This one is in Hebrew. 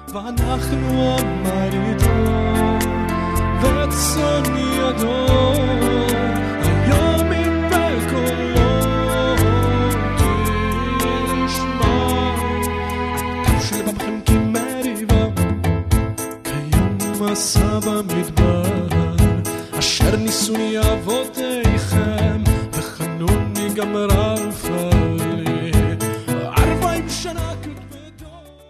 ואנחנו המרידו וצאן ידו היום בקולו תשמע הקו של לבבכם כמריבה כיום מסע במדבר אשר ניסוני אבותיכם וחנוני גמרה